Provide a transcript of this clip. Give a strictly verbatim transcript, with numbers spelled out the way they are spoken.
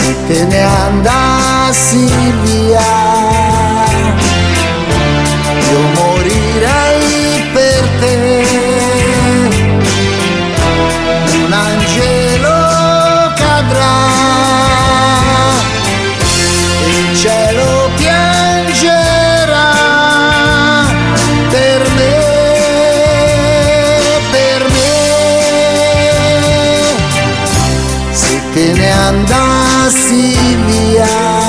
te ne andassi via, io morirei per te. Un angelo cadrà, il cielo piangerà per me, per me. Se te ne andassi via.